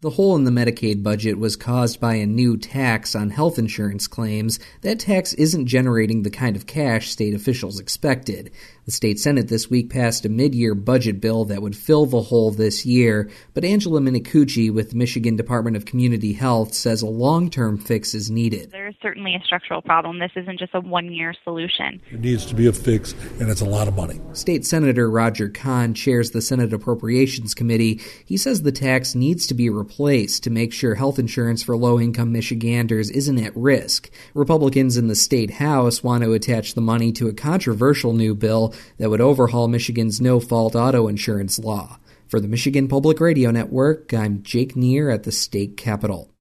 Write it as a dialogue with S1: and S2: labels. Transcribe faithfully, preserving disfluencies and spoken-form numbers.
S1: The hole in the Medicaid budget was caused by a new tax on health insurance claims. That tax isn't generating the kind of cash state officials expected. The state Senate this week passed a mid-year budget bill that would fill the hole this year, but Angela Minicucci with the Michigan Department of Community Health says a long-term fix is needed.
S2: There is certainly a structural problem. This isn't just a one-year solution.
S3: It needs to be a fix, and it's a lot of money.
S1: State Senator Roger Kahn chairs the Senate Appropriations Committee. He says the tax needs to be replaced to make sure health insurance for low-income Michiganders isn't at risk. Republicans in the state House want to attach the money to a controversial new bill that would overhaul Michigan's no-fault auto insurance law. For the Michigan Public Radio Network, I'm Jake Neer at the state capitol.